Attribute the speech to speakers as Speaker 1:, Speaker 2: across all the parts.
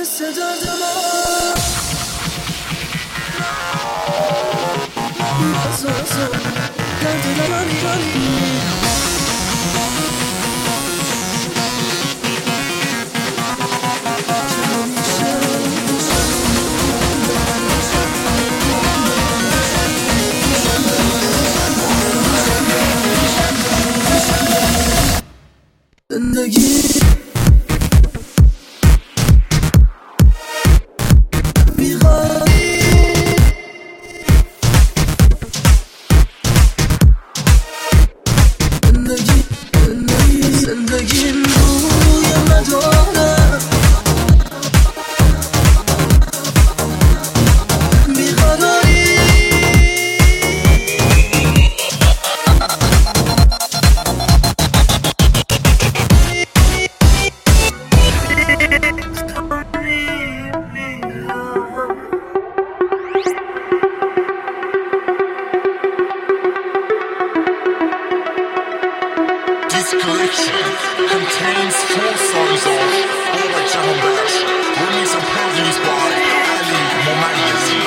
Speaker 1: مثل درد ما درد دلانی زندگی زندگیم روی مداره بیقراری
Speaker 2: This collection contains 4 songs of Baba Jambash, remix and produced by Ali Momayyezi.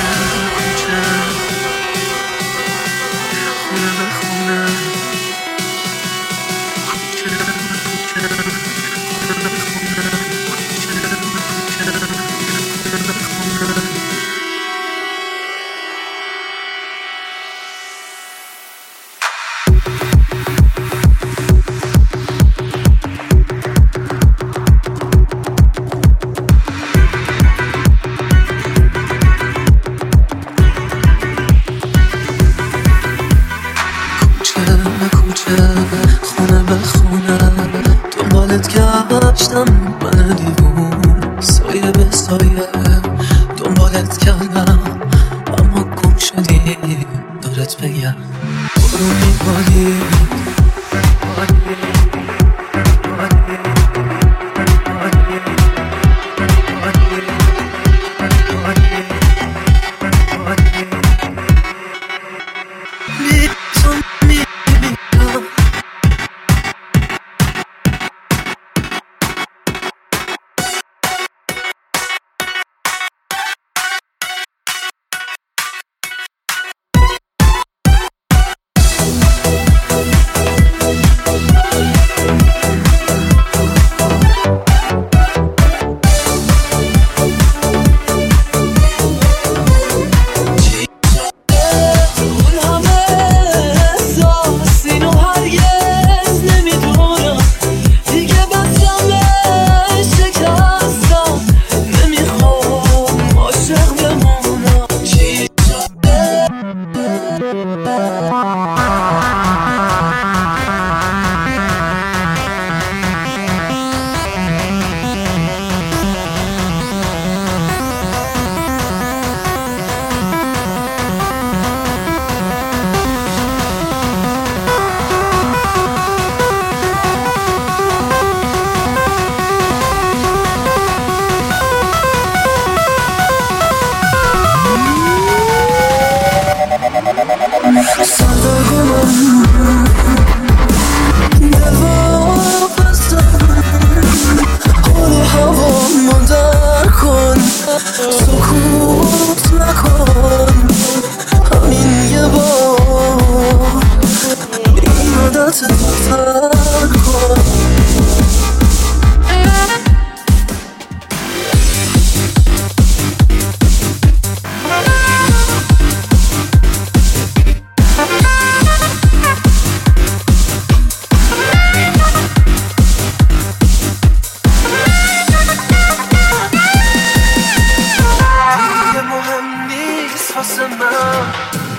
Speaker 1: خونه به خونه دنبالت گشتم من دیوون سایه به سایه دنبالت کردم اما گم شدی دارت بگم برو میبالی سکوت نکن همین یه بار این عادت ترک کن واسه من